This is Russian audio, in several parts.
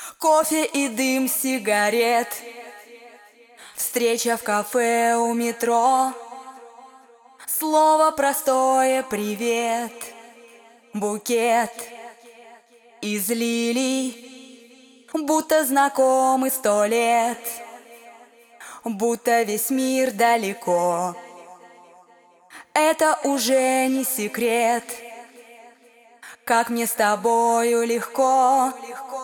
Кофе и дым сигарет, встреча в кафе у метро, слово простое «привет», букет из лилий, будто знакомы 100 лет, будто весь мир далеко. Это уже не секрет, как мне с тобою легко.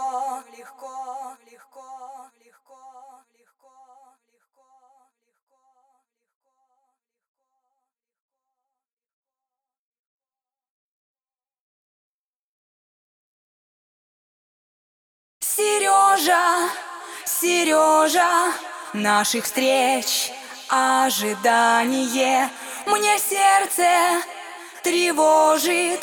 Сережа, Сережа, наших встреч ожидание мне сердце тревожит,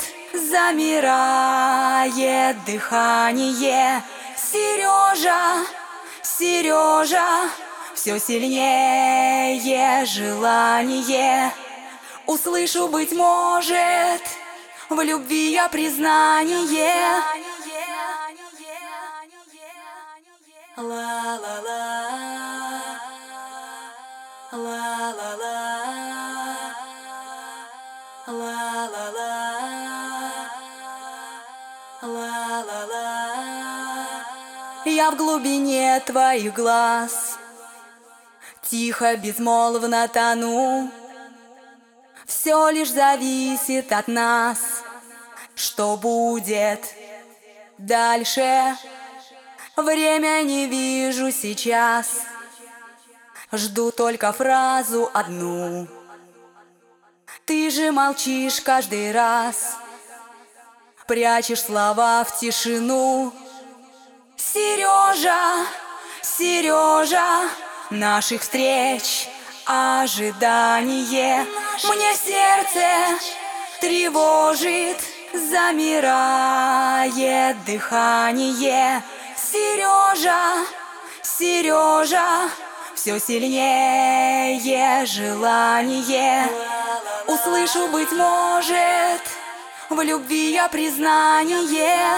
замирает дыхание. Сережа, Сережа, все сильнее желание. Услышу, быть может, в любви я признание. Ла-ла-ла, ла-ла-ла, ла-ла-ла, ла-ла-ла. Я в глубине твоих глаз тихо, безмолвно тону. Все лишь зависит от нас, что будет дальше. Время не вижу сейчас, жду только фразу одну. Ты же молчишь каждый раз, прячешь слова в тишину. Сережа, Сережа, наших встреч ожидание мне сердце тревожит, замирает дыхание. Сережа, Сережа, все сильнее желание. Услышу, быть может, в любви я признание.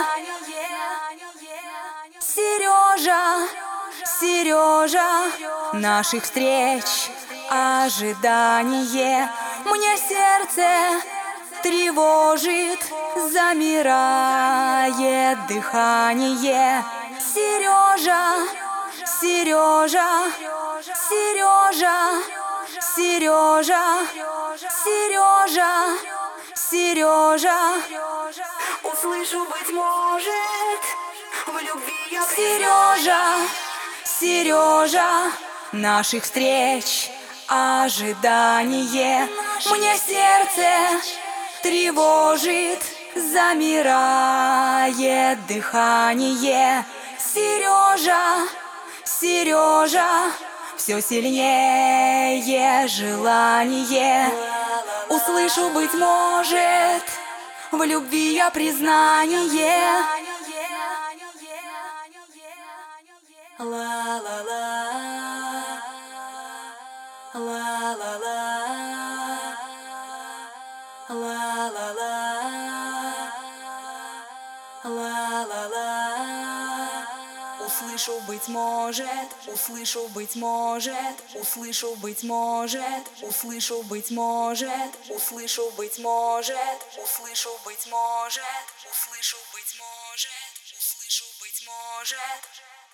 Сережа, Сережа, наших встреч ожидание мне сердце тревожит, замирает дыхание. Сережа, Сережа, Сережа, Сережа, Сережа, Сережа. Услышу, быть может, в любви я Сережа, Сережа, наших встреч ожидание мне сердце тревожит, замирает дыхание. Сережа, Сережа, все сильнее желание. Услышу, быть может, в любви я признание. Ла-ла-ла, ла-ла-ла, ла-ла-ла, ла-ла-ла. Услышу, быть может, услышу, быть может, услышу, быть может, услышу, быть может, услышу, быть может, услышу, быть может, услышу, быть может, услышу, быть может.